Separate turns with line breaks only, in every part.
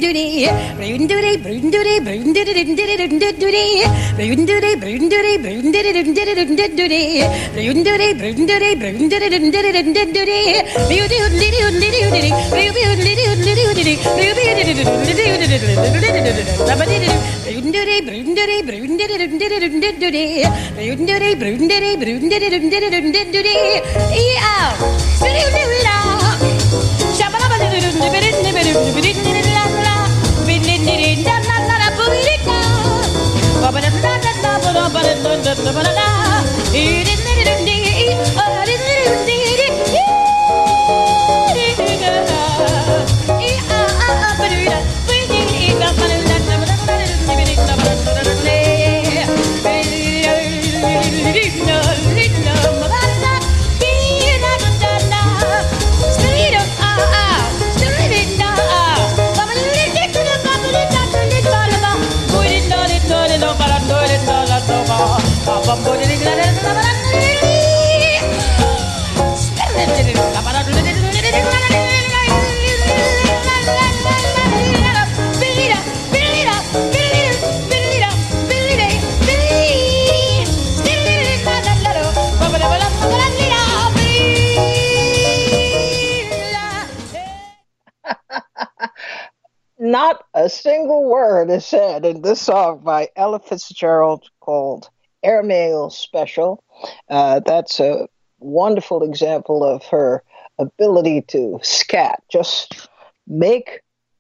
Not a single word is said in this song by Ella Fitzgerald called Airmail Special. That's a wonderful example of her ability to scat, just make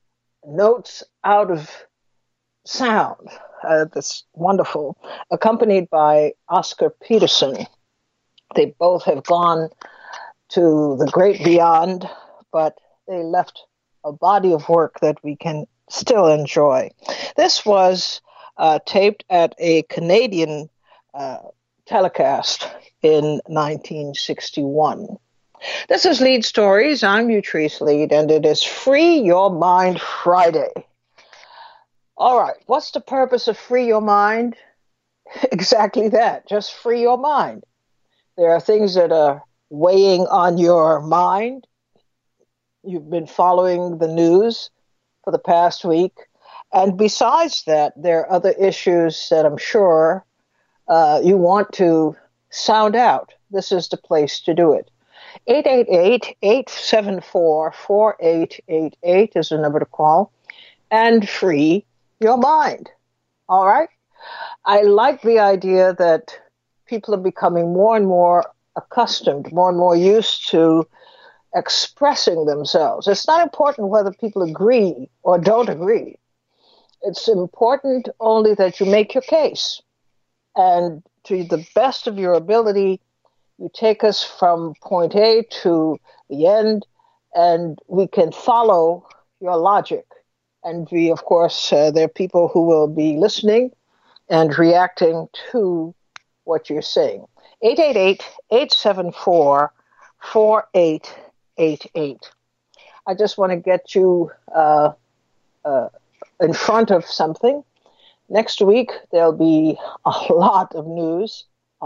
notes out of sound. That's wonderful. Accompanied by Oscar Peterson. They both have gone to the great beyond, but they left a body of work that we can still enjoy. This was taped at a Canadian telecast in 1961. This is Lead Stories. I'm Utrice Lead, and it is Free Your Mind Friday. All right, what's the purpose of Free Your Mind? Exactly that, just free your mind. There are things that are weighing on your mind. You've been following the news for the past week. And besides that, there are other issues that I'm sure you want to sound out. This is the place to do it. 888-874-4888 is the number to call. And free your mind. All right? I like the idea that people are becoming more and more accustomed, more and more used to expressing themselves. It's not important whether people agree or don't agree. It's important only that you make your case. And to the best of your ability, you take us from point A to the end, and we can follow your logic. And we, of course, there are people who will be listening and reacting to what you're saying. 888-874-4888. I just want to get you in front of something. Next week, there'll be a lot of news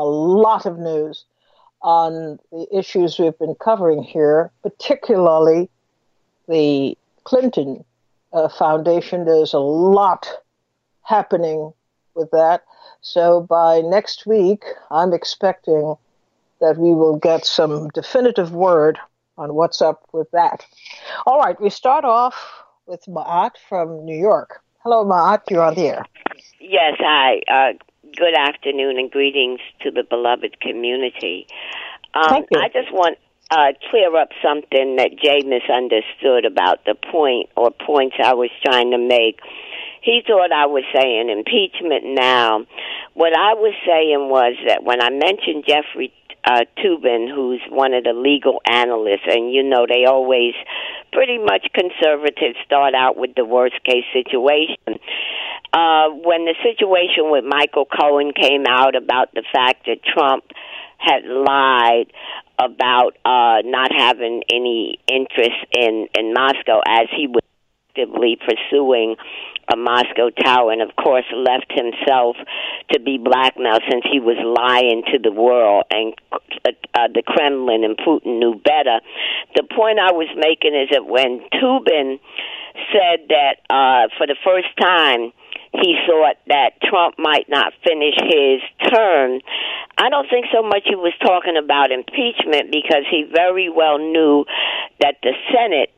on the issues we've been covering here, particularly the Clinton Foundation. There's a lot happening with that. So by next week, I'm expecting that we will get some definitive word on what's up with that. All right, we start off with Ma'at from New York. Hello, Ma'at, you're on the air.
Yes, hi. Good afternoon and greetings to the beloved community.
Thank you.
I just want to clear up something that Jay misunderstood about the point or points I was trying to make. He thought I was saying impeachment now. What I was saying was that when I mentioned Jeffrey Toobin, who's one of the legal analysts, and you know they always, pretty much conservatives start out with the worst case situation. When the situation with Michael Cohen came out about the fact that Trump had lied about not having any interest in Moscow as he was actively pursuing a Moscow tower, and of course left himself to be blackmailed since he was lying to the world, and the Kremlin and Putin knew better. The point I was making is that when Toobin said that for the first time he thought that Trump might not finish his term. I don't think so much he was talking about impeachment, because he very well knew that the Senate,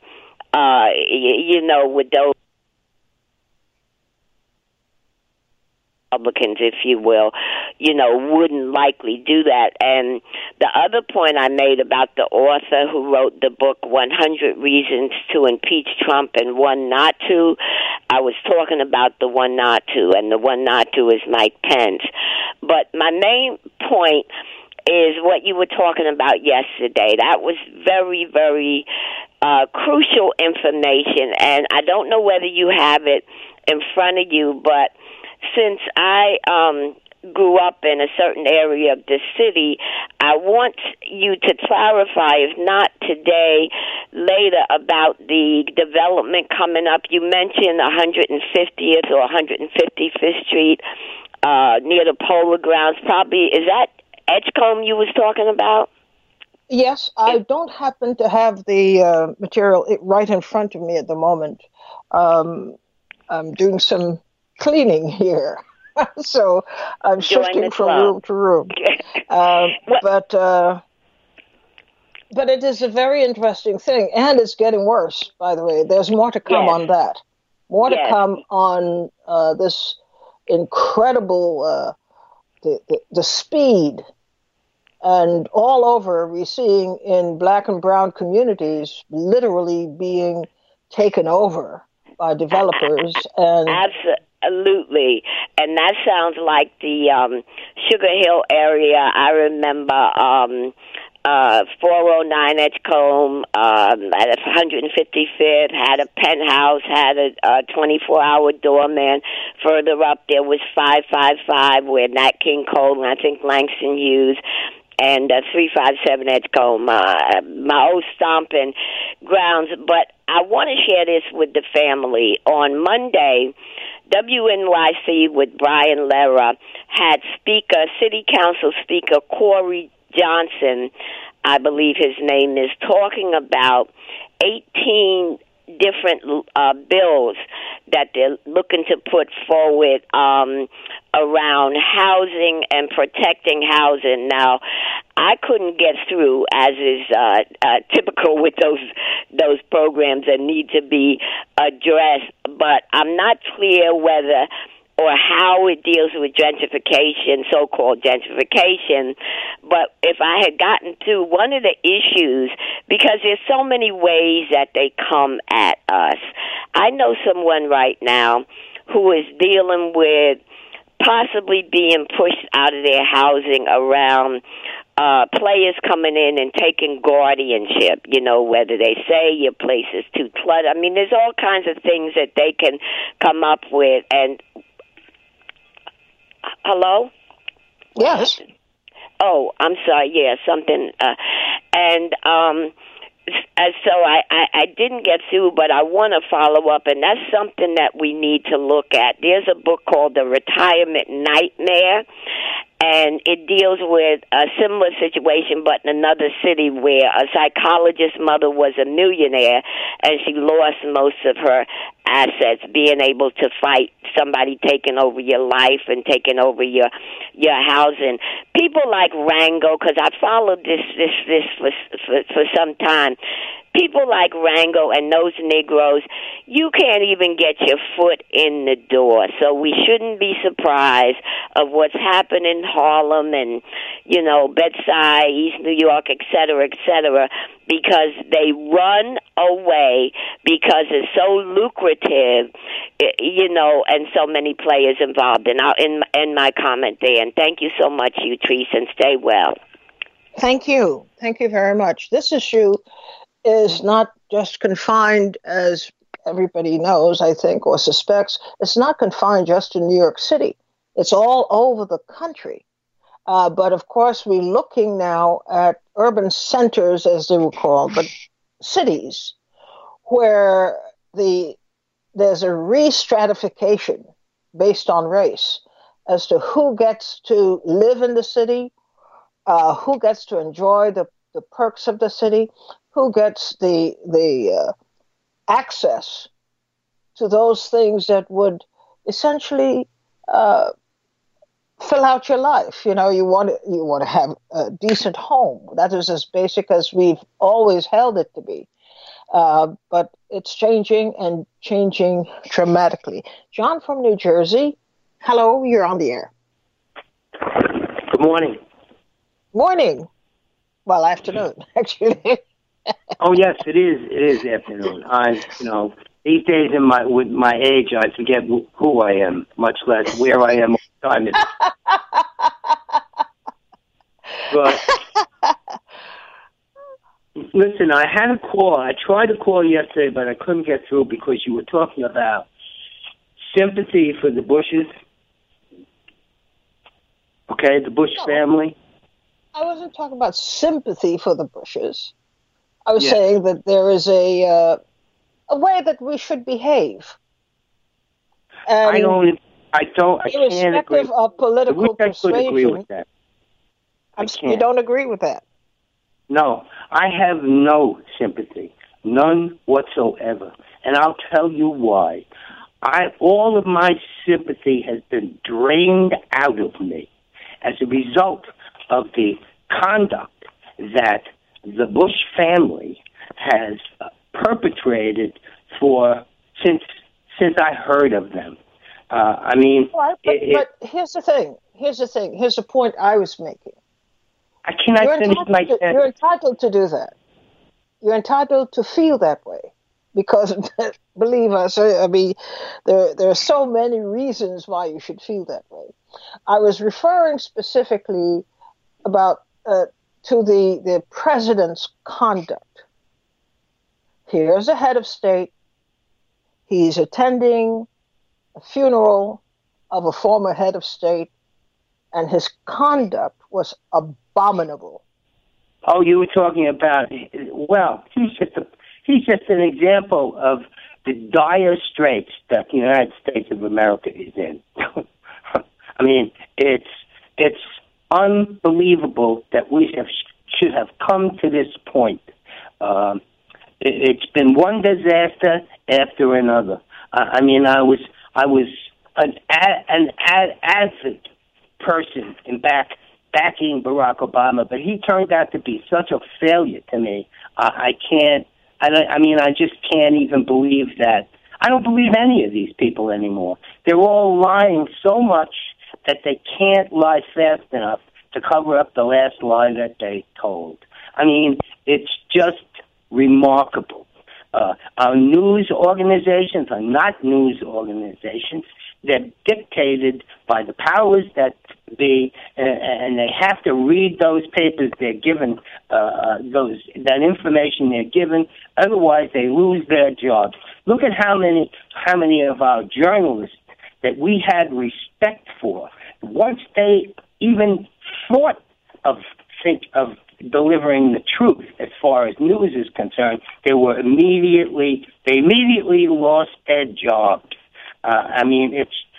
with those Republicans, if you will, wouldn't likely do that. And the other point I made about the author who wrote the book 100 Reasons to Impeach Trump and One Not to, I was talking about the one not to, and the one not to is Mike Pence. But my main point is what you were talking about yesterday. That was very, very crucial information, and I don't know whether you have it in front of you, but since I grew up in a certain area of the city, I want you to clarify, if not today, later, about the development coming up. You mentioned 150th or 155th Street near the Polo Grounds. Probably, is that Edgecombe you was talking about?
Yes, I don't happen to have the material right in front of me at the moment. I'm doing some cleaning here, so I'm shifting from room to room. But it is a very interesting thing, and it's getting worse, by the way. There's more to come on that. More to come on this incredible, the speed. And all over, we're seeing in black and brown communities literally being taken over by developers. And
absolutely. And that sounds like the Sugar Hill area. I remember 409 Edgecombe at 155th had a penthouse, had a 24-hour doorman. Further up, there was 555 where Nat King Cole and I think Langston Hughes, and 357 Edgecombe, my old stomping grounds. But I want to share this with the family. On Monday, WNYC with Brian Lehrer had City Council Speaker Corey Johnson, I believe his name is, talking about 18 different bills that they're looking to put forward around housing and protecting housing. Now, I couldn't get through, as is typical with those programs that need to be addressed, but I'm not clear whether or how it deals with gentrification, so-called gentrification. But if I had gotten to one of the issues, because there's so many ways that they come at us. I know someone right now who is dealing with possibly being pushed out of their housing around players coming in and taking guardianship, whether they say your place is too cluttered. I mean, there's all kinds of things that they can come up with. And hello?
Yes.
Oh, I'm sorry. Yeah, something. So I didn't get through, but I want to follow up, and that's something that we need to look at. There's a book called The Retirement Nightmare, and it deals with a similar situation, but in another city where a psychologist's mother was a millionaire, and she lost most of her assets, being able to fight somebody taking over your life and taking over your housing. People like Rango, because I followed this for some time. People like Rango and those Negroes, you can't even get your foot in the door. So we shouldn't be surprised of what's happened in Harlem and, Bed-Stuy, East New York, et cetera, because they run away because it's so lucrative, and so many players involved. And I'll end my comment there. And thank you so much, Utrice, and stay well.
Thank you. Thank you very much. This issue is not just confined, as everybody knows, I think, or suspects, it's not confined just to New York City. It's all over the country. But of course, we're looking now at urban centers, as they were called, but cities, where there's a re-stratification based on race as to who gets to live in the city, who gets to enjoy the perks of the city, who gets the access to those things that would essentially fill out your life. You know, you want to have a decent home. That is as basic as we've always held it to be. But it's changing and changing dramatically. John from New Jersey, hello, you're on the air.
Good morning.
Morning. Well, afternoon, actually.
Oh yes, it is. It is afternoon. These days with my age, I forget who I am, much less where I am all the time. But listen, I had a call. I tried to call yesterday, but I couldn't get through because you were talking about sympathy for the Bushes. Okay, the Bush family.
I wasn't talking about sympathy for the Bushes. I was saying that there is a way that we should behave. And
I can't agree.
Irrespective of political persuasion.
I could agree with that.
You don't agree with that?
No, I have no sympathy, none whatsoever, and I'll tell you why. All of my sympathy has been drained out of me as a result of the conduct that the Bush family has perpetrated since I heard of them. But
here's the thing. Here's the point I was making.
Finish my sentence?
You're entitled to do that. You're entitled to feel that way. Because, believe us, I mean, there are so many reasons why you should feel that way. I was referring specifically to the president's conduct. Here's a head of state. He's attending a funeral of a former head of state, and his conduct was abominable.
Oh, you were talking about, well, he's just an example of the dire straits that the United States of America is in. I mean, it's unbelievable that we should have come to this point. It's been one disaster after another. I mean, I was an avid person in backing Barack Obama, but he turned out to be such a failure to me. I just can't even believe that. I don't believe any of these people anymore. They're all lying so much that they can't lie fast enough to cover up the last lie that they told. I mean, it's just remarkable. Our news organizations are not news organizations. They're dictated by the powers that be, and they have to read those papers they're given, that information they're given. Otherwise, they lose their jobs. Look at how many of our journalists that we had respect for, once they even thought of delivering the truth as far as news is concerned, they immediately lost their jobs. I mean,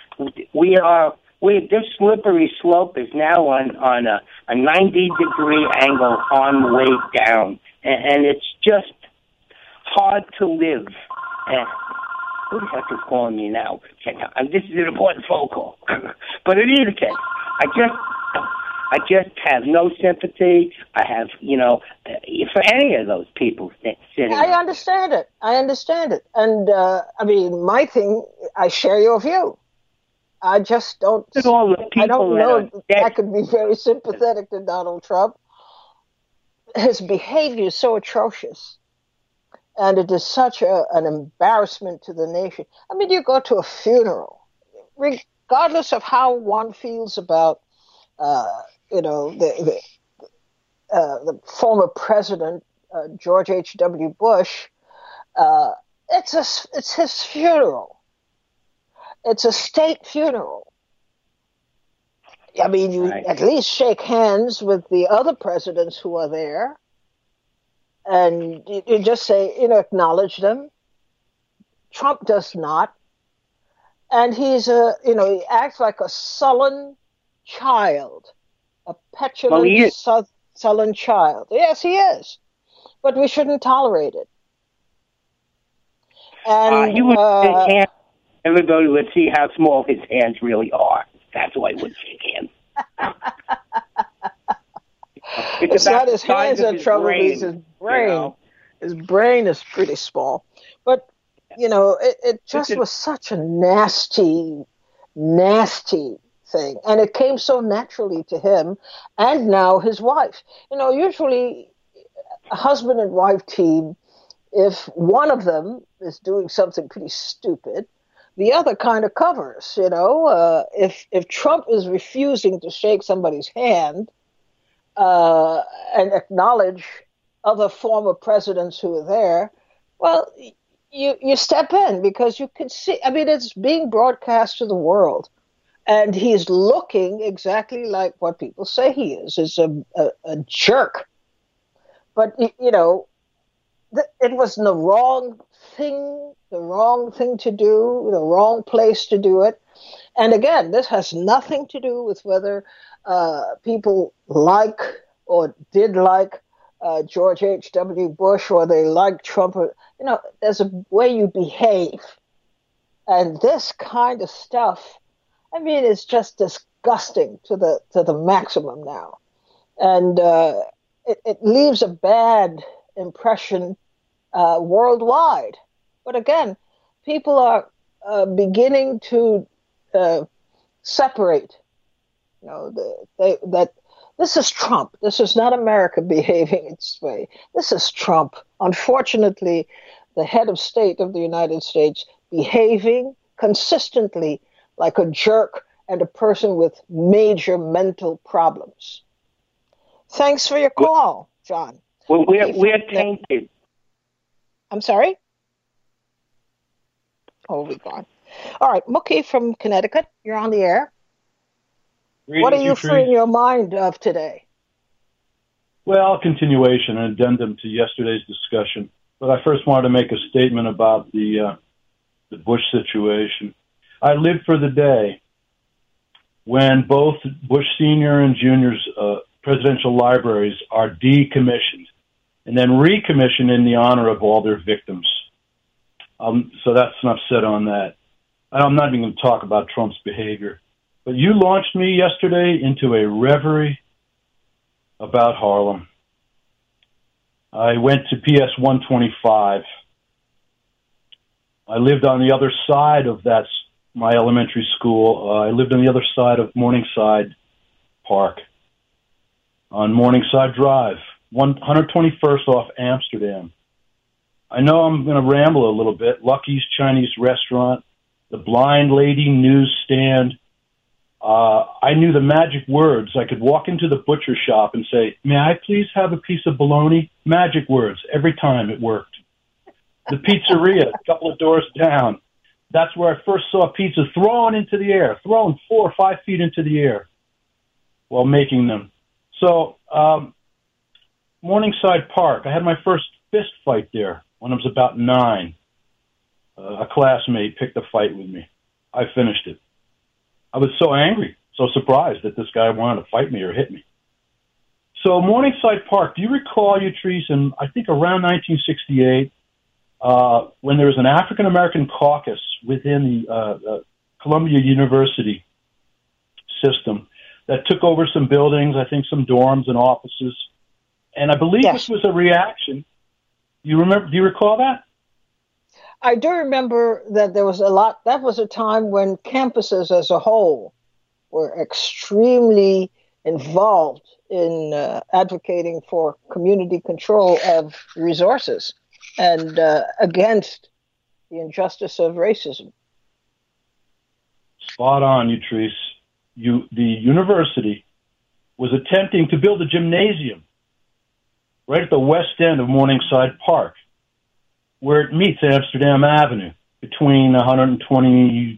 this slippery slope is now on a 90-degree angle on the way down, and it's just hard to live. Who the heck is calling me now? This is an important phone call. But in either case, I just have no sympathy. I have, for any of those people sitting.
I understand it. And, I mean, my thing, I share your view. I just don't. I don't know that I could be very sympathetic to Donald Trump. His behavior is so atrocious. And it is such an embarrassment to the nation. I mean, you go to a funeral, regardless of how one feels about, the former president, George H.W. Bush. It's his funeral. It's a state funeral. I mean, you at least shake hands with the other presidents who are there. And you just say, acknowledge them. Trump does not. And he acts like a sullen child, a petulant, sullen child. Yes, he is. But we shouldn't tolerate it. And
he would shake hands. Everybody would see how small his hands really are. That's why he would shake hands.
it's not his hands that trouble me, it's his brain.
You know?
His brain is pretty small. But, it just was such a nasty, nasty thing. And it came so naturally to him and now his wife. Usually a husband and wife team, if one of them is doing something pretty stupid, the other kind of covers, if Trump is refusing to shake somebody's hand and acknowledge other former presidents who are there, well, you step in because you can see, it's being broadcast to the world. And he's looking exactly like what people say he is a jerk. But, it was the wrong thing to do, the wrong place to do it. And again, this has nothing to do with whether people like or did like George H.W. Bush or they like Trump. There's a way you behave. And this kind of stuff, it's just disgusting to the maximum now. And it leaves a bad impression worldwide. But again, people are beginning to separate. That this is Trump. This is not America behaving its way. This is Trump. Unfortunately, the head of state of the United States behaving consistently like a jerk and a person with major mental problems. Thanks for your call, John.
Well, we're tainted.
I'm sorry? Oh, we're gone. All right, Mookie from Connecticut, you're on the air. What are you freeing your mind of today?
Well, continuation, an addendum to yesterday's discussion. But I first wanted to make a statement about the Bush situation. I lived for the day when both Bush Sr. and Jr.'s presidential libraries are decommissioned and then recommissioned in the honor of all their victims. So that's enough said on that. I'm not even going to talk about Trump's behavior. But you launched me yesterday into a reverie about Harlem. I went to PS 125. I lived on the other side of my elementary school. I lived on the other side of Morningside Park on Morningside Drive, 121st off Amsterdam. I know I'm going to ramble a little bit. Lucky's Chinese Restaurant, the Blind Lady newsstand. I knew the magic words. I could walk into the butcher shop and say, "May I please have a piece of bologna?" Magic words. Every time it worked. The pizzeria, a couple of doors down. That's where I first saw pizza thrown into the air, thrown 4 or 5 feet into the air while making them. So, Morningside Park, I had my first fist fight there when I was about 9. A classmate picked a fight with me. I finished it. I was so angry, so surprised that this guy wanted to fight me or hit me. So Morningside Park, do you recall, Utrice, in I think around 1968, when there was an African-American caucus within the Columbia University system that took over some buildings, I think some dorms and offices, and I believe this was a reaction. Do you recall that?
I do remember that there was a lot. That was a time when campuses as a whole were extremely involved in advocating for community control of resources and against the injustice of racism.
Spot on, Utrice. The university was attempting to build a gymnasium right at the west end of Morningside Park, where it meets Amsterdam Avenue between 122nd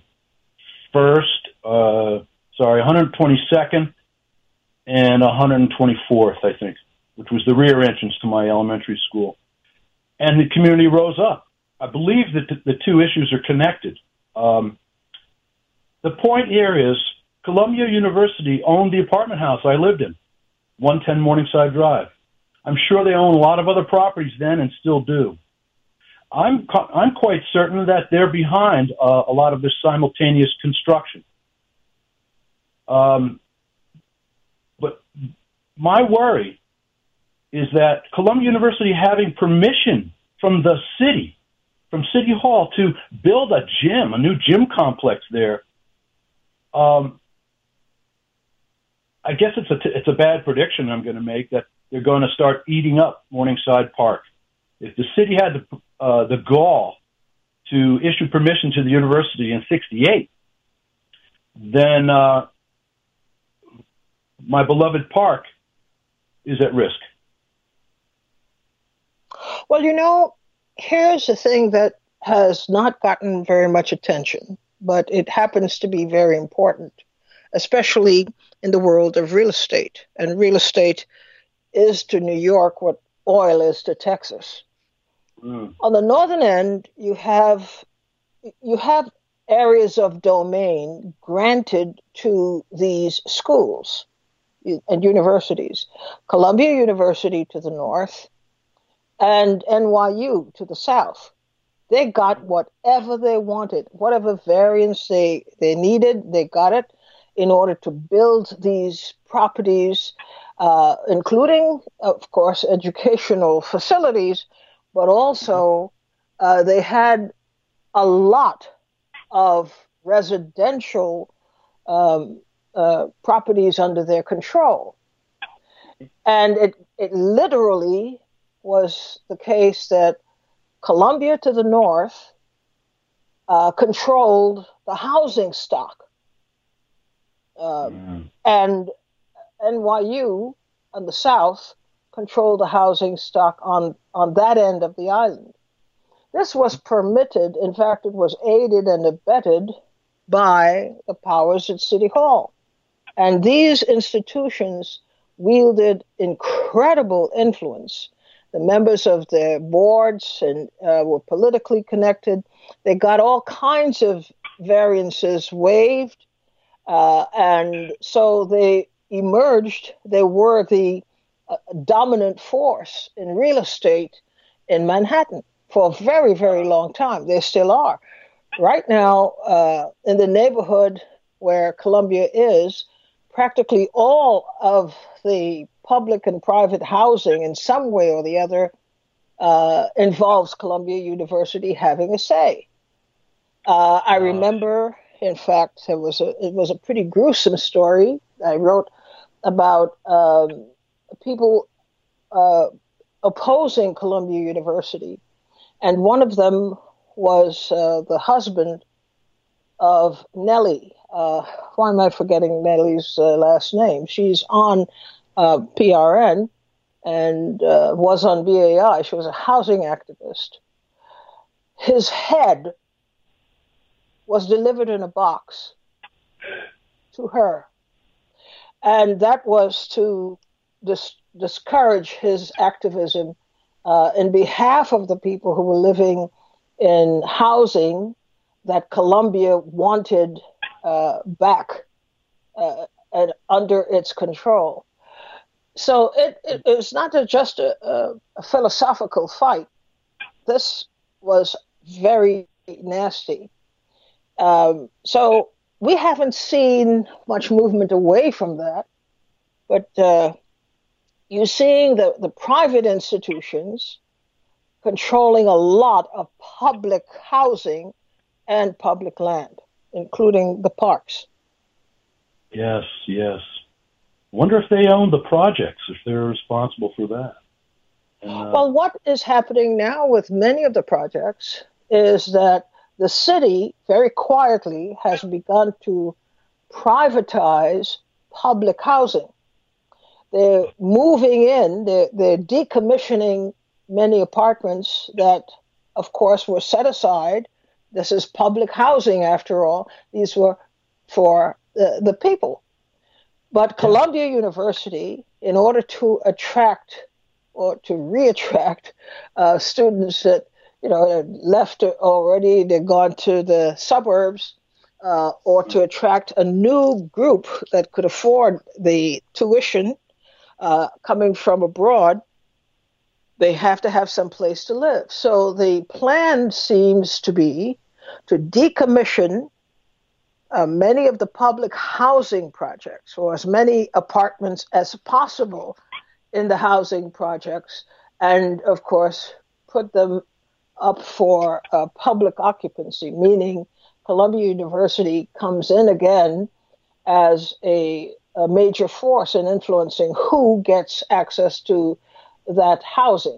and 124th, I think, which was the rear entrance to my elementary school. And the community rose up. I believe that the two issues are connected. The point here is Columbia University owned the apartment house I lived in, 110 Morningside Drive. I'm sure they own a lot of other properties then and still do. I'm quite certain that they're behind a lot of this simultaneous construction. But my worry is that Columbia University having permission from the city, from City Hall, to build a new gym complex there. I guess it's a bad prediction I'm going to make that they're going to start eating up Morningside Park. If the city had the gall to issue permission to the university in '68, then my beloved park is at risk.
Well, here's the thing that has not gotten very much attention, but it happens to be very important, especially in the world of real estate. And real estate is to New York what oil is to Texas. On the northern end, you have areas of domain granted to these schools and universities. Columbia University to the north and NYU to the south. They got whatever they wanted, whatever variance they needed, they got it in order to build these properties, including, of course, educational facilities, but also they had a lot of residential properties under their control. And it literally was the case that Columbia to the north controlled the housing stock. And NYU on the south controlled the housing stock on that end of the island. This was permitted, in fact, it was aided and abetted by the powers at City Hall. And these institutions wielded incredible influence. The members of their boards and were politically connected. They got all kinds of variances waived. And so they emerged. They were the dominant force in real estate in Manhattan for a very, very long time. They still are. Right now, in the neighborhood where Columbia is, practically all of the public and private housing in some way or the other involves Columbia University having a say. I remember, in fact, it was a pretty gruesome story I wrote about people opposing Columbia University. And one of them was the husband of Nellie. Why am I forgetting Nellie's last name? She's on PRN and was on BAI. She was a housing activist. His head was delivered in a box to her. And that was to discourage his activism in behalf of the people who were living in housing that Columbia wanted back and under its control. So it was not just a philosophical fight. This was very nasty. So we haven't seen much movement away from that, but you're seeing the private institutions controlling a lot of public housing and public land, including the parks.
Yes. Wonder if they own the projects, if they're responsible for that.
Well, what is happening now with many of the projects is that the city very quietly has begun to privatize public housing. They're moving in, they're decommissioning many apartments that, of course, were set aside. This is public housing, after all. These were for the people. But Columbia University, in order to attract or to reattract students that had left already, they've gone to the suburbs, or to attract a new group that could afford the tuition coming from abroad, They have to have some place to live. So the plan seems to be to decommission many of the public housing projects, or as many apartments as possible in the housing projects, and of course put them up for public occupancy, meaning Columbia University comes in again as a major force in influencing who gets access to that housing.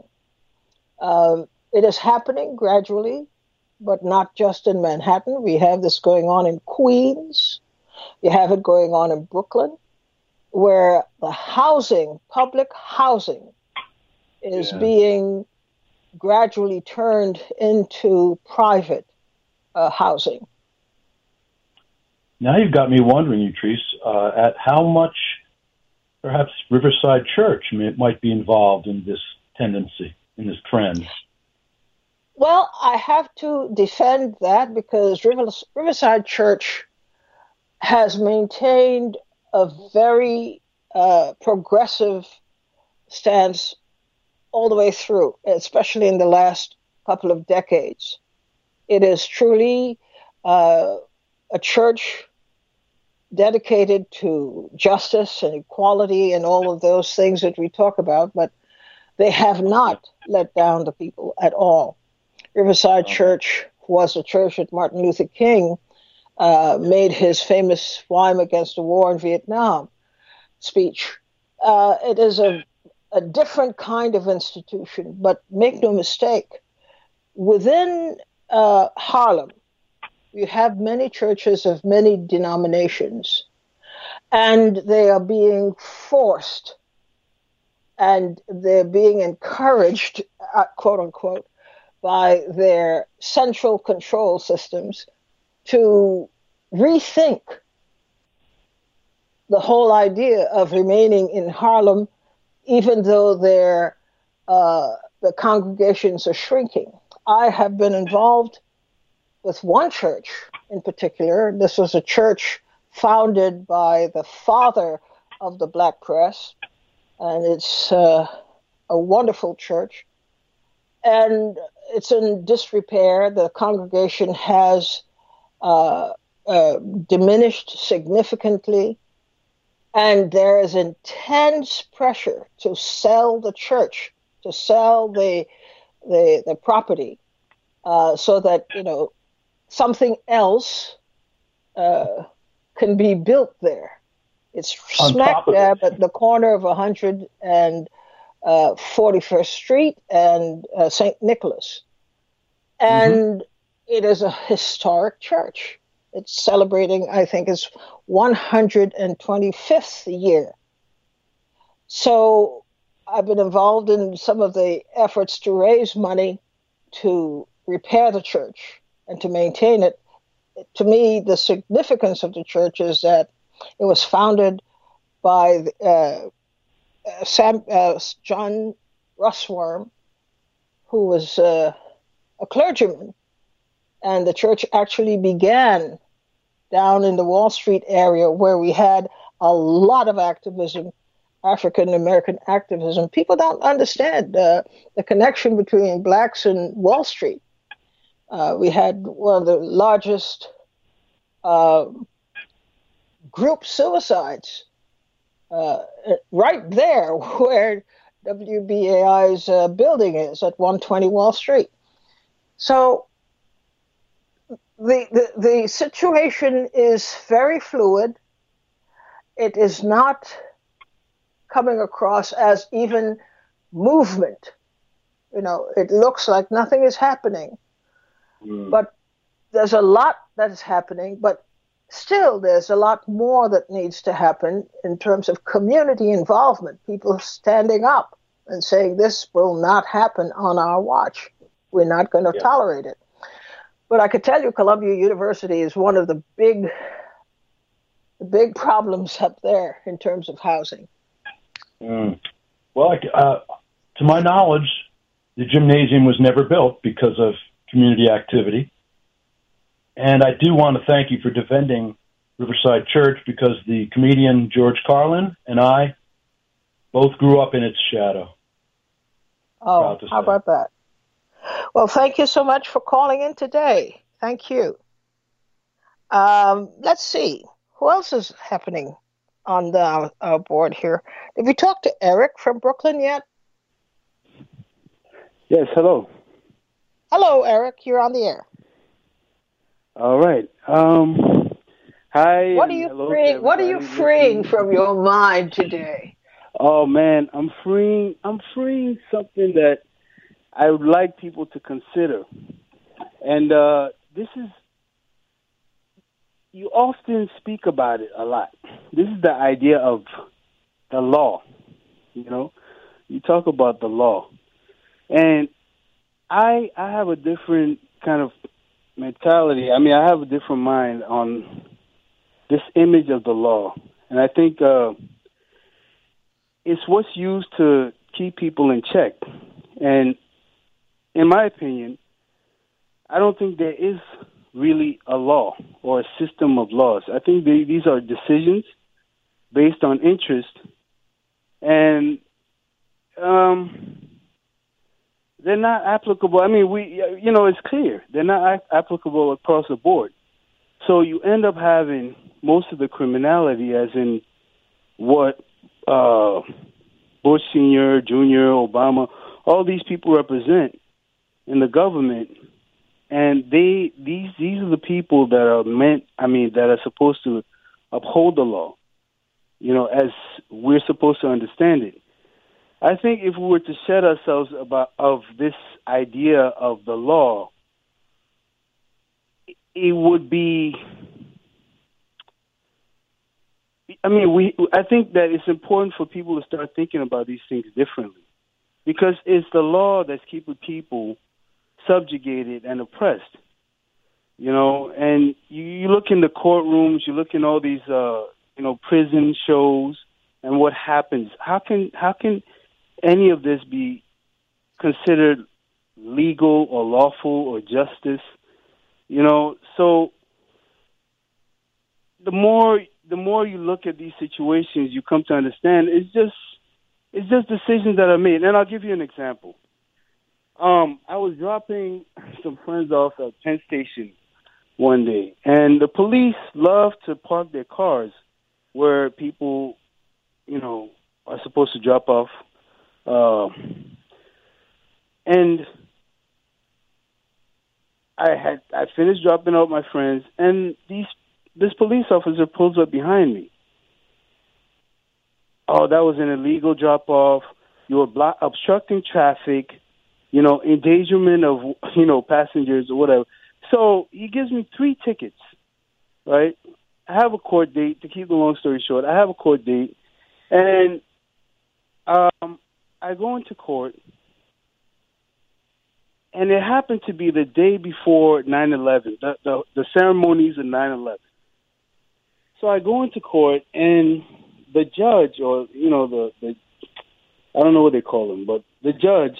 It is happening gradually, but not just in Manhattan. We have this going on in Queens. You have it going on in Brooklyn, where the housing, public housing, is being gradually turned into private housing.
Now you've got me wondering, Utrice, at how much perhaps Riverside Church might be involved in this tendency, in this trend.
Well, I have to defend that because Riverside Church has maintained a very progressive stance all the way through, especially in the last couple of decades. It is truly a church dedicated to justice and equality and all of those things that we talk about, but they have not let down the people at all. Riverside Church was a church that Martin Luther King made his famous "Why I'm Against the War in Vietnam" speech. It is a different kind of institution, but make no mistake, within Harlem, you have many churches of many denominations, and they are being forced and they're being encouraged, quote unquote, by their central control systems to rethink the whole idea of remaining in Harlem, even though the congregations are shrinking. I have been involved with one church in particular. This was a church founded by the father of the Black press, and it's a wonderful church. And it's in disrepair. The congregation has diminished significantly, and there is intense pressure to sell the church, to sell the property, so that something else can be built there. It's smack dab at the corner of 141st Street and St. Nicholas. And it is a historic church. It's celebrating, I think, its 125th year. So I've been involved in some of the efforts to raise money to repair the church and to maintain it. To me, the significance of the church is that it was founded by John Russwurm, who was a clergyman, and the church actually began down in the Wall Street area where we had a lot of activism, African American activism. People don't understand the connection between blacks and Wall Street. We had one of the largest group suicides right there where WBAI's building is at 120 Wall Street. So the situation is very fluid. It is not coming across as even movement. It looks like nothing is happening. But there's a lot that is happening, but still there's a lot more that needs to happen in terms of community involvement, people standing up and saying this will not happen on our watch. We're not going to tolerate it. But I could tell you Columbia University is one of the big problems up there in terms of housing.
Well, to my knowledge, the gymnasium was never built because of community activity. And I do want to thank you for defending Riverside Church, because the comedian George Carlin and I both grew up in its shadow.
Oh,
Proud to
how
say.
about that? Well, thank you so much for calling in today. Thank you. Let's see. Who else is happening on the our board here? Have you talked to Eric from Brooklyn yet?
Yes, hello.
Hello, Eric. You're on the air.
All right. Hi
What are
and
you
hello to
freeing? What are you
everybody
freeing
listening.
from your mind today?
Oh man, I'm freeing something that I would like people to consider. And this is you often speak about it a lot. This is the idea of the law, you know? You talk about the law. And I have a different kind of mentality. I mean, I have a different mind on this image of the law. And I think it's what's used to keep people in check. And in my opinion, I don't think there is really a law or a system of laws. I think these are decisions based on interest, and they're not applicable. I mean, it's clear they're not applicable across the board. So you end up having most of the criminality, as in what Bush Senior, Junior, Obama, all these people represent in the government, and these are the people that are that are supposed to uphold the law, as we're supposed to understand it. I think if we were to shed ourselves of this idea of the law, it would be. I think that it's important for people to start thinking about these things differently, because it's the law that's keeping people subjugated and oppressed. And you look in the courtrooms, you look in all these, prison shows, and what happens. How can any of this be considered legal or lawful or justice? So the more you look at these situations, you come to understand it's just decisions that are made. And I'll give you an example. I was dropping some friends off at Penn Station one day, and the police love to park their cars where people, are supposed to drop off. And I finished dropping off my friends, and this police officer pulls up behind me. Oh, that was an illegal drop off. You were obstructing traffic. Endangerment of, passengers or whatever. So he gives me 3 tickets, right? I have a court date. To keep the long story short, I have a court date. And I go into court, and it happened to be the day before 9/11, the ceremonies of 9/11. So I go into court, and the judge, or, the I don't know what they call him, but the judge,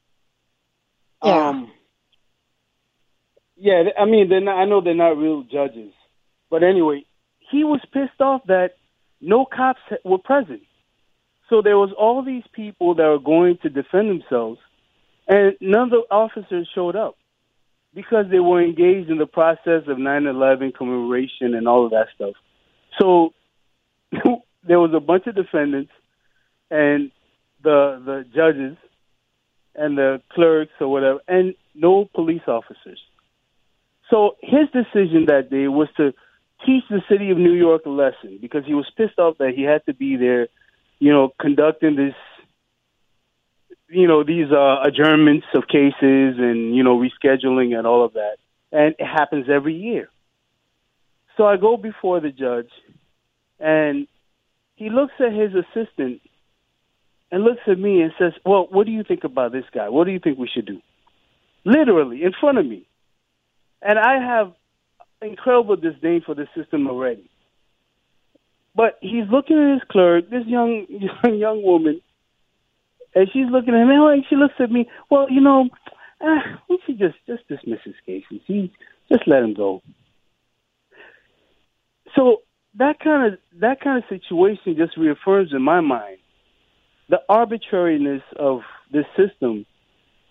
they're not, I know they're not real judges, but anyway, he was pissed off that no cops were present. So there was all these people that were going to defend themselves, and none of the officers showed up because they were engaged in the process of 9/11 commemoration and all of that stuff. So there was a bunch of defendants and the judges and the clerks or whatever, and no police officers. So his decision that day was to teach the city of New York a lesson, because he was pissed off that he had to be there, conducting this, these adjournments of cases and, rescheduling and all of that. And it happens every year. So I go before the judge, and he looks at his assistant and looks at me and says, well, what do you think about this guy? What do you think we should do? Literally, in front of me. And I have incredible disdain for the system already. But he's looking at his clerk, this young woman, and she's looking at him, and she looks at me, well, we should just dismiss his case. Just let him go. So that kind of situation just reaffirms in my mind the arbitrariness of this system,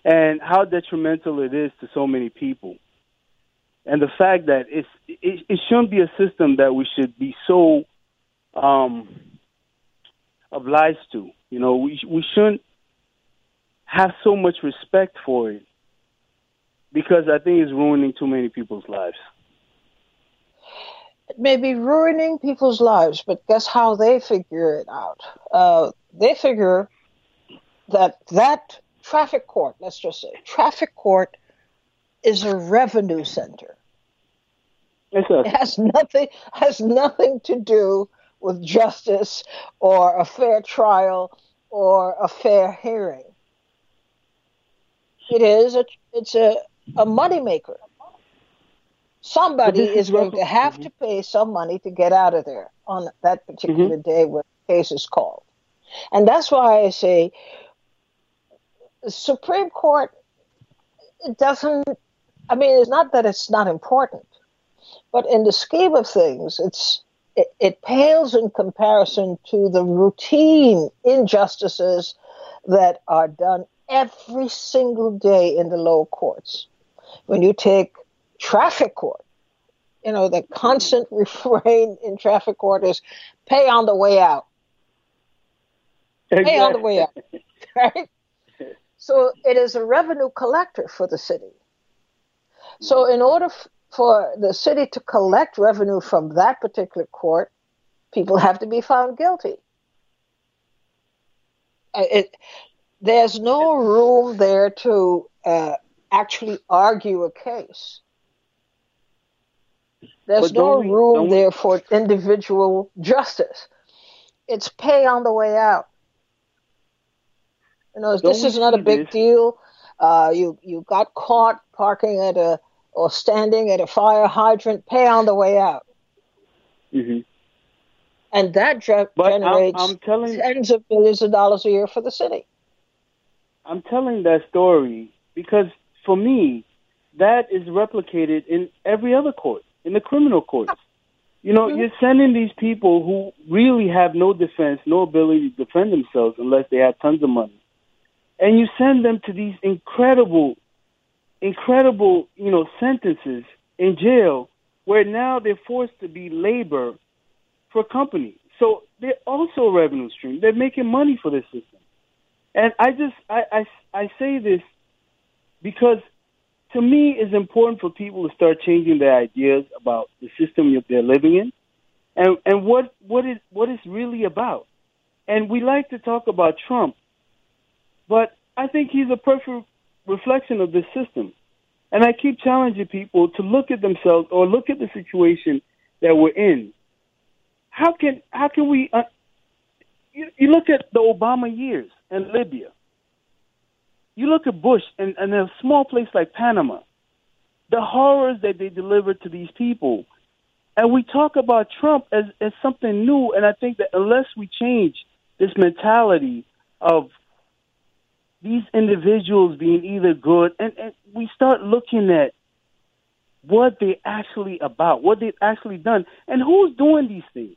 and how detrimental it is to so many people. And the fact that it shouldn't be a system that we should be so obliged to. You know, we shouldn't have so much respect for it, because I think it's ruining too many people's lives.
It may be ruining people's lives, but guess how they figure it out? They figure that traffic court, let's just say, traffic court is a revenue center. It has nothing to do with justice or a fair trial or a fair hearing. It's a moneymaker. Somebody is going to have to pay some money to get out of there on that particular day when the case is called. And that's why I say the Supreme Court, it's not that it's not important, but in the scheme of things, it pales in comparison to the routine injustices that are done every single day in the lower courts. When you take traffic court, the constant refrain in traffic court is pay on the way out. Pay on the way out, right? So it is a revenue collector for the city. So in order for the city to collect revenue from that particular court, people have to be found guilty. There's no room there to actually argue a case. There's no room there for individual justice. It's pay on the way out. This is not a big deal. You got caught parking or standing at a fire hydrant. Pay on the way out. Mm-hmm. And that generates tens of billions of dollars a year for the city.
I'm telling that story because, for me, that is replicated in every other court, in the criminal courts. You're sending these people who really have no defense, no ability to defend themselves unless they have tons of money. And you send them to these incredible, sentences in jail where now they're forced to be labor for a company. So they're also a revenue stream. They're making money for this system. And I say this because, to me, it's important for people to start changing their ideas about the system they're living in and what it's really about. And we like to talk about Trump, but I think he's a perfect reflection of this system. And I keep challenging people to look at themselves or look at the situation that we're in. How can we... You look at the Obama years in Libya. You look at Bush and a small place like Panama, the horrors that they delivered to these people. And we talk about Trump as something new, and I think that unless we change this mentality of these individuals being either good, and we start looking at what they're actually about, what they've actually done, and who's doing these things.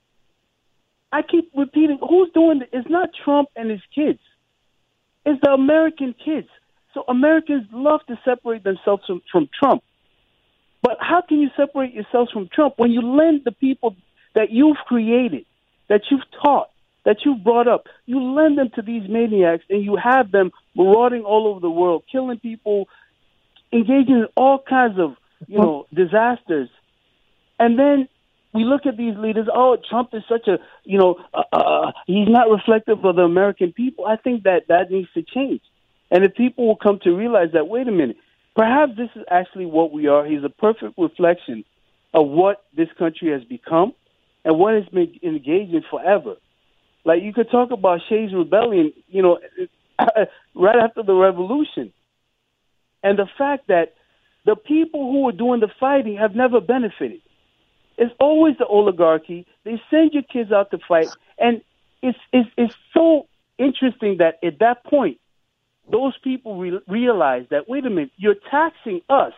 I keep repeating, who's doing it? It's not Trump and his kids. It's the American kids. So Americans love to separate themselves from Trump. But how can you separate yourselves from Trump when you lend the people that you've created, that you've taught, that you've brought up, you lend them to these maniacs and you have them marauding all over the world, killing people, engaging in all kinds of, disasters. And then we look at these leaders, Trump is such he's not reflective of the American people. I think that needs to change. And if people will come to realize that, wait a minute, perhaps this is actually what we are. He's a perfect reflection of what this country has become and what it's been engaged in forever. Like, you could talk about Shays' Rebellion, right after the revolution. And the fact that the people who are doing the fighting have never benefited. It's always the oligarchy. They send your kids out to fight. And it's so interesting that at that point, those people realize that, wait a minute, you're taxing us,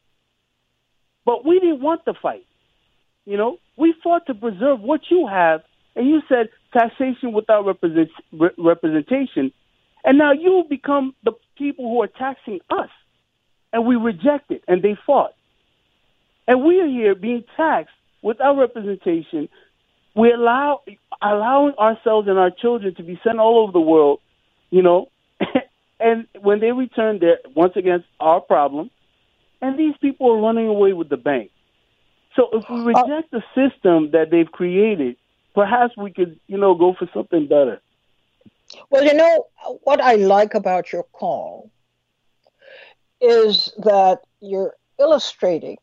but we didn't want the fight. We fought to preserve what you have, and you said taxation without representation. And now you become the people who are taxing us. And we reject it, and they fought. And we are here being taxed without representation. We're allowing ourselves and our children to be sent all over the world, and when they return, they're once again our problem. And these people are running away with the bank. So if we reject the system that they've created, perhaps we could, go for something better.
Well, what I like about your call is that you're illustrating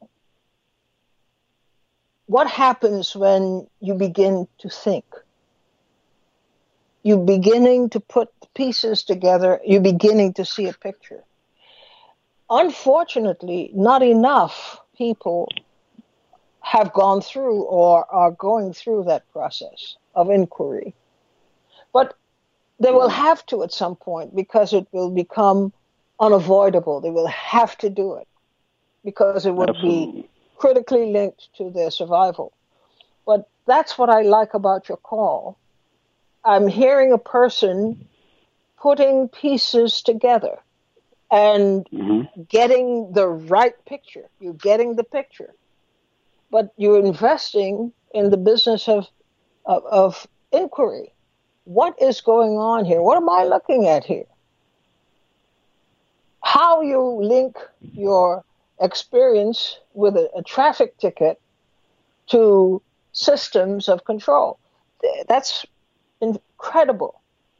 what happens when you begin to think. You're beginning to put pieces together. You're beginning to see a picture. Unfortunately, not enough people have gone through or are going through that process of inquiry. But they will have to at some point, because it will become unavoidable. They will have to do it because it would be critically linked to their survival. But that's what I like about your call. I'm hearing a person putting pieces together and getting the right picture. You're getting the picture. But you're investing in the business of inquiry. What is going on here? What am I looking at here? How you link your experience with a traffic ticket to systems of control. That's incredible.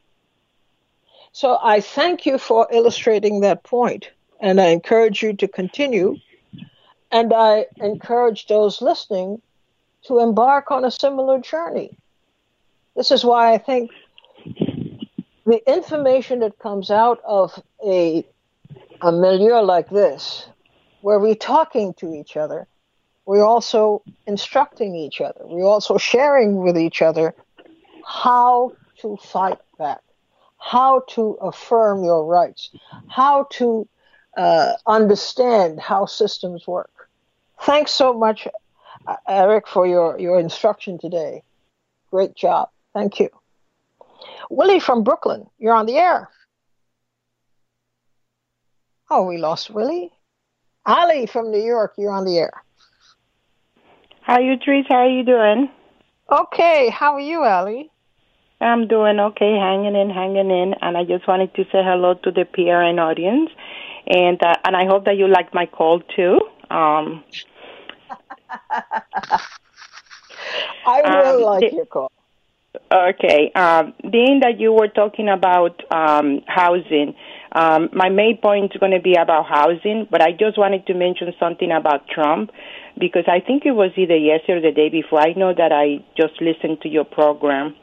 So I thank you for illustrating that point, and I encourage you to continue. And I encourage those listening to embark on a similar journey. This is why I think the information that comes out of a milieu like this, where we're talking to each other, we're also instructing each other. We're also sharing with each other how to fight back, how to affirm your rights, how to understand how systems work. Thanks so much, Eric, for your instruction today. Great job. Thank you. Willie from Brooklyn, you're on the air. Oh, we lost Willie. Ali from New York, you're on the air.
How are you, Therese? How are you doing?
Okay. How are you, Ali?
I'm doing okay, hanging in. And I just wanted to say hello to the PRN audience. And I hope that you liked my call, too.
I will like your call.
Okay. Being that you were talking about housing, my main point is going to be about housing, but I just wanted to mention something about Trump, because I think it was either yesterday or the day before. I know that I just listened to your program.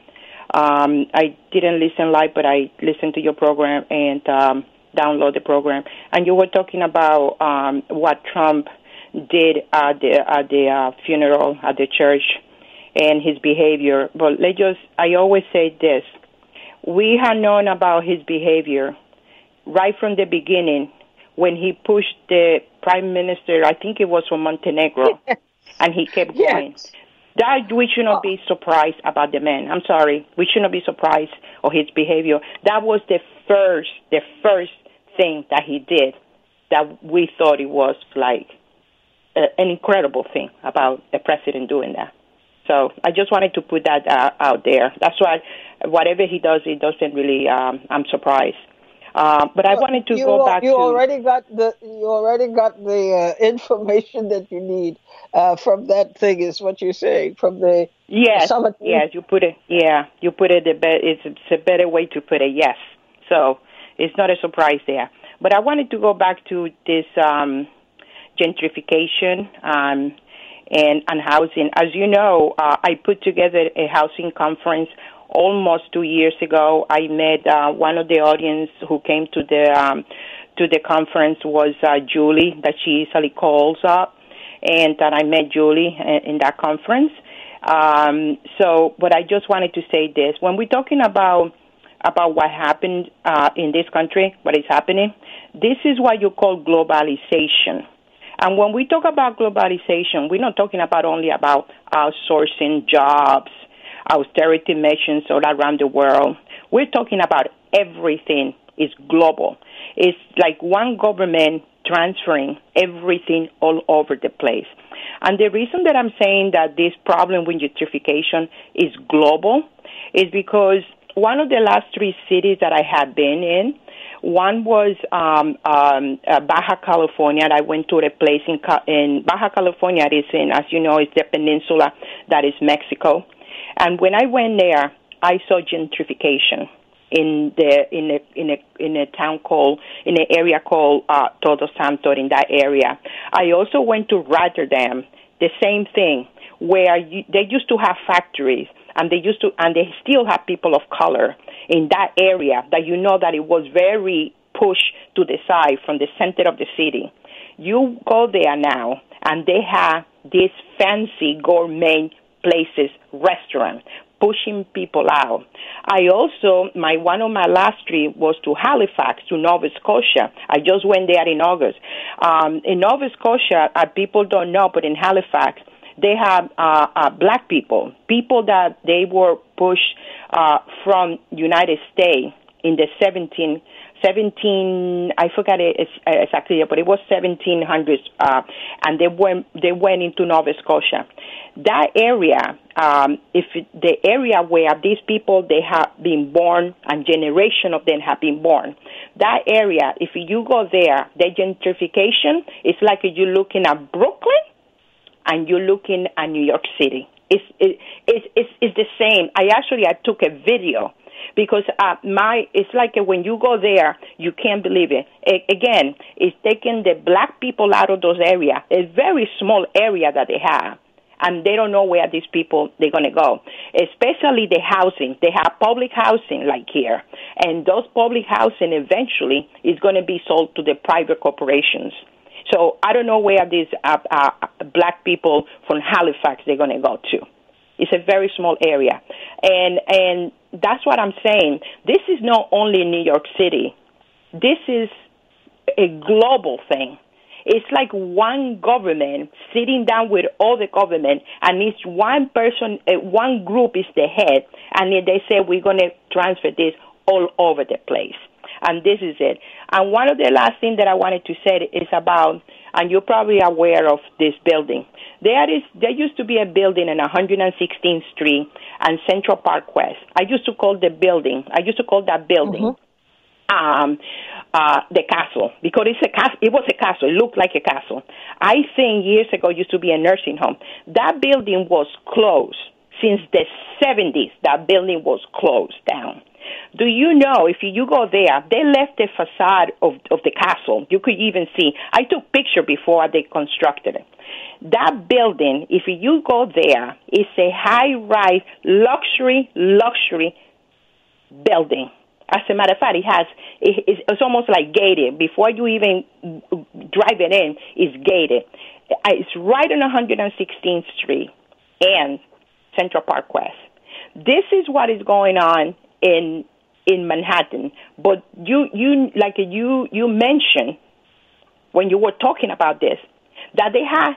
I didn't listen live, but I listened to your program and download the program. And you were talking about what Trump did at the funeral at the church and his behavior. But I always say this. We have known about his behavior right from the beginning when he pushed the prime minister, I think it was from Montenegro, and he kept going. That we should not be surprised about the man. I'm sorry. We should not be surprised of his behavior. That was the first thing that he did that we thought it was like an incredible thing about the president doing that. So I just wanted to put that out there. That's why whatever he does, it doesn't really, I'm surprised. But I wanted to go back to... You already got
the information that you need from that thing, is what you're saying, from the summit.
Yes, you put it, it's a better way to put it, yes. So it's not a surprise there. But I wanted to go back to this gentrification and housing. As you know, I put together a housing conference almost 2 years ago. I met one of the audience who came to the conference was Julie, that she easily calls up, and that I met Julie in that conference. But I just wanted to say this: when we're talking about what happened in this country, what is happening, this is what you call globalization. And when we talk about globalization, we're not talking about only about outsourcing jobs, austerity measures all around the world. We're talking about everything is global. It's like one government transferring everything all over the place. And the reason that I'm saying that this problem with gentrification is global is because one of the last 3 cities that I have been in, one was Baja California. I went to a place in Baja California. It is in, as you know, it's the peninsula that is Mexico. And when I went there, I saw gentrification in a town called, in an area called Todos Santos, in that area. I also went to Rotterdam, the same thing, where they used to have factories, and they still have people of color in that area that you know that it was very pushed to the side from the center of the city. You go there now, and they have these fancy gourmet places, restaurants, pushing people out. I also, one of my last trips was to Halifax, to Nova Scotia. I just went there in August. In Nova Scotia, people don't know, but in Halifax, they have black people that they were pushed from United States in the 17, I forgot it exactly, but it was 1700s, and they went into Nova Scotia. That area, the area where these people, they have been born, and generation of them have been born, that area, if you go there, the gentrification is like you're looking at Brooklyn and you're looking at New York City. It's the same. I took a video, because it's like when you go there, you can't believe it. Again, it's taking the black people out of those areas. A very small area that they have, and they don't know where these people, they're going to go. Especially the housing. They have public housing like here, and those public housing eventually is going to be sold to the private corporations. So I don't know where these black people from Halifax they're going to go to. It's a very small area, and that's what I'm saying. This is not only New York City. This is a global thing. It's like one government sitting down with all the government, and it's one person, one group is the head, and they say we're going to transfer this all over the place. And this is it. And one of the last things that I wanted to say is about, and you're probably aware of this building. There used to be a building in 116th Street and Central Park West. I used to call that building the castle, because it's a castle. It was a castle. It looked like a castle. I think years ago it used to be a nursing home. That building was closed since the 70s. That building was closed down. Do you know, if you go there, they left the facade of the castle. You could even see. I took picture before they constructed it. That building, if you go there, it's a high-rise luxury building. As a matter of fact, it's almost like gated. Before you even drive it in, it's gated. It's right on 116th Street and Central Park West. This is what is going on in Manhattan. But you mentioned when you were talking about this, that they have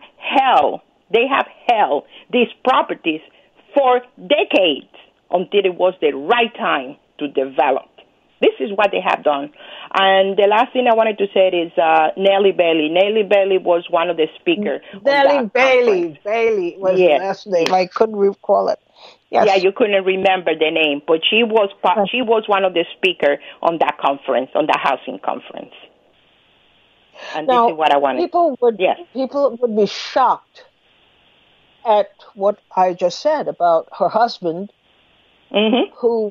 held these properties for decades until it was the right time to develop. This is what they have done. And the last thing I wanted to say is Nellie Bailey. Nellie Bailey was one of the speakers.
Nellie Bailey. Bailey was the last name. I couldn't recall it. Yes.
Yeah, you couldn't remember the name, but she was one of the speakers on that conference, on the housing conference. And
now,
this is what I wanted.
People would be shocked at what I just said about her husband, who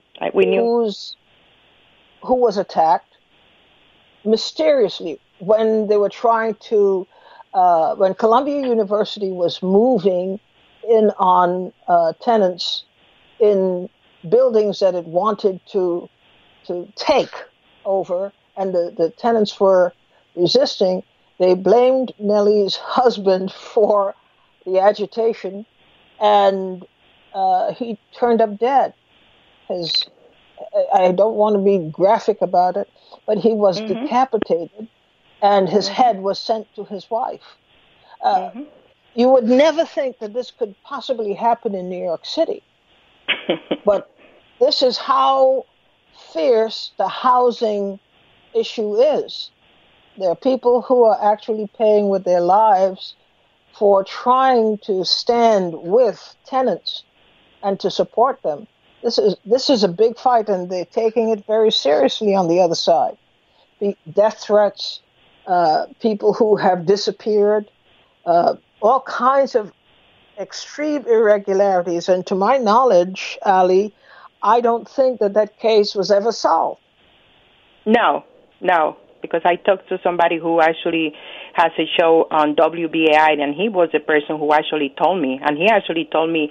was attacked mysteriously when they were trying to, when Columbia University was moving in on tenants in buildings that it wanted to take over, and the tenants were resisting. They blamed Nellie's husband for the agitation, and he turned up dead. I don't want to be graphic about it, but he was decapitated, and his head was sent to his wife. You would never think that this could possibly happen in New York City, but this is how fierce the housing issue is. There are people who are actually paying with their lives for trying to stand with tenants and to support them. This is a big fight, and they're taking it very seriously on the other side. The death threats, people who have disappeared, all kinds of extreme irregularities. And to my knowledge, Ali, I don't think that case was ever solved.
No, because I talked to somebody who actually has a show on WBAI, and he was the person who actually told me. And he actually told me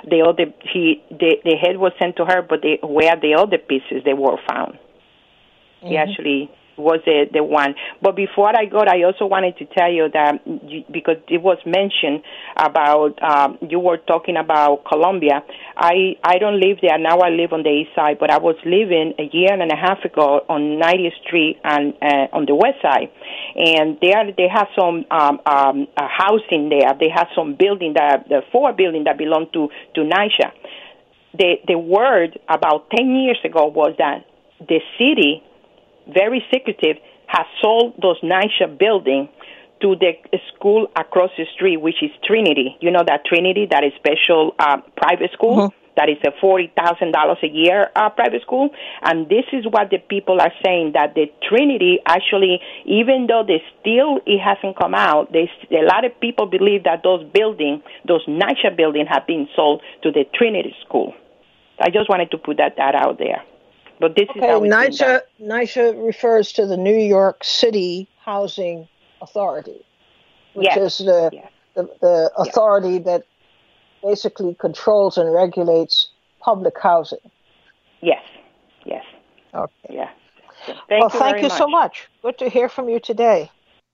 the head was sent to her, but where the other pieces they were found. Mm-hmm. He actually was the one. But before I go, I also wanted to tell you that because it was mentioned about you were talking about Colombia. I don't live there now. I live on the east side, but I was living a year and a half ago on 90th Street and on the west side, and there they have some housing there. They have some building the 4 building that belong to NYCHA. The word about 10 years ago was that the city, very secretive, has sold those NYCHA buildings to the school across the street, which is Trinity. You know that Trinity, that is special private school, mm-hmm. that is a $40,000 a year private school. And this is what the people are saying, that the Trinity actually, even though it hasn't come out, a lot of people believe that those NYCHA buildings have been sold to the Trinity school. I just wanted to put that out there. But this is how
NYCHA refers to the New York City Housing Authority, which is the authority that basically controls and regulates public housing.
Yes.
Okay.
Yeah.
Thank you so much. Good to hear from you today.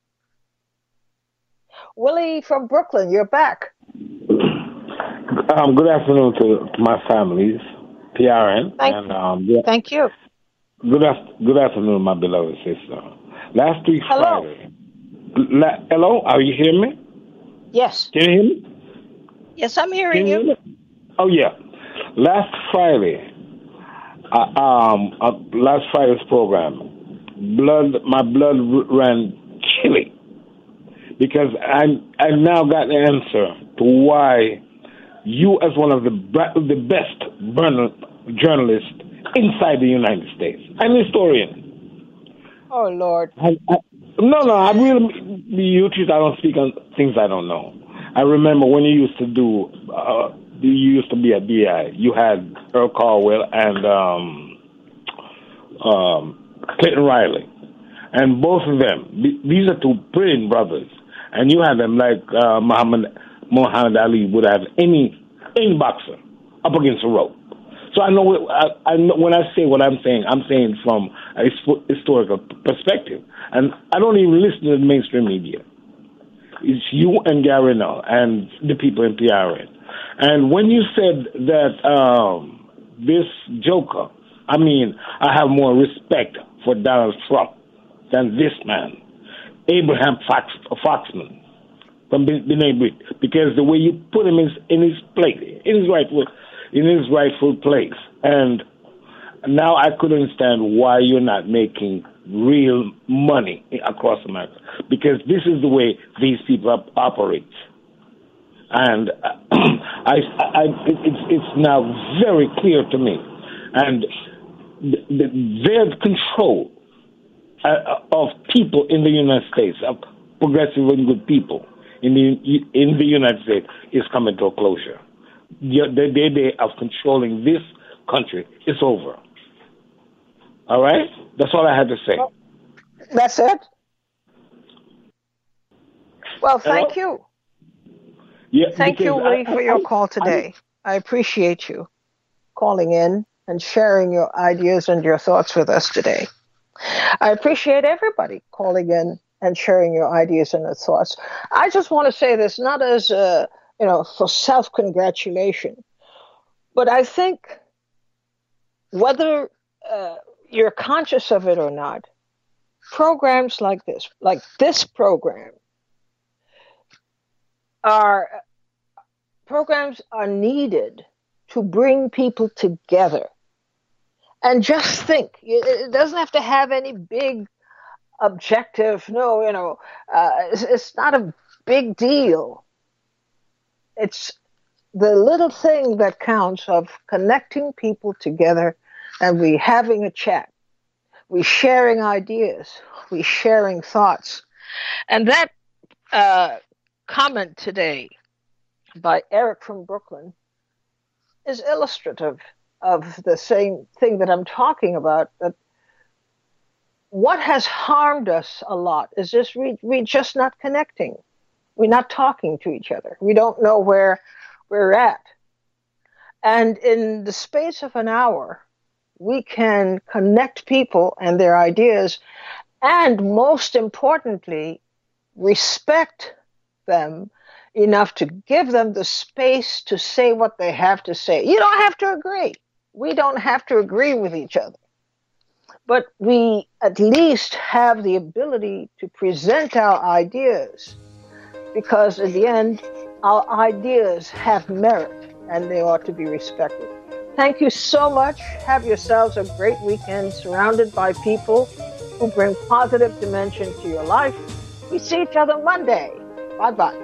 Willie from Brooklyn, you're back.
Good afternoon to my families. PRN.
Thank you.
Good afternoon, my beloved sister. Last week,
hello.
Friday. Hello, are you hearing me?
Yes.
Can you hear me?
Yes, I'm hearing you.
Oh, yeah. Last Friday, last Friday's program, my blood ran chilly because I now got the answer to why you, as one of the best journalists inside the United States, I'm a historian.
Oh, Lord.
No, I really, you don't speak on things I don't know. I remember when you used to be at BI, you had Earl Caldwell and Clinton Riley. And both of them, these are two brilliant brothers. And you had them like Muhammad Ali would have any boxer up against a rope. So I know when I say what I'm saying from a historical perspective. And I don't even listen to the mainstream media. It's you and Gary Null and the people in PRN. And when you said that this joker, I I have more respect for Donald Trump than this man, Abraham Foxman from B'nai B'rith, because the way you put him in his place, in his rightful place. And now I could understand why you're not making real money across America, because this is the way these people operate. And it's now very clear to me. And their control of people in the United States, of progressive and good people in the United States, is coming to a closure. The day of controlling this country is over. All right? That's all I had to say.
That's it? Well, thank you.
Yeah,
thank you, Lee, for your call today. I appreciate you calling in and sharing your ideas and your thoughts with us today. I appreciate everybody calling in and sharing your ideas and their thoughts. I just want to say this, not as, for self-congratulation, but I think whether you're conscious of it or not, programs like this program, programs are needed to bring people together. And just think, it doesn't have to have any big objective. No, it's not a big deal. It's the little thing that counts of connecting people together and we having a chat. We sharing ideas. We sharing thoughts. And that comment today by Eric from Brooklyn is illustrative of the same thing that I'm talking about, that what has harmed us a lot is just we just not connecting. We're not talking to each other. We don't know where we're at. And in the space of an hour, we can connect people and their ideas, and most importantly, respect them enough to give them the space to say what they have to say. You don't have to agree. We don't have to agree with each other. But we at least have the ability to present our ideas, because in the end, our ideas have merit and they ought to be respected. Thank you so much. Have yourselves a great weekend surrounded by people who bring positive dimension to your life. We see each other Monday. Bye-bye.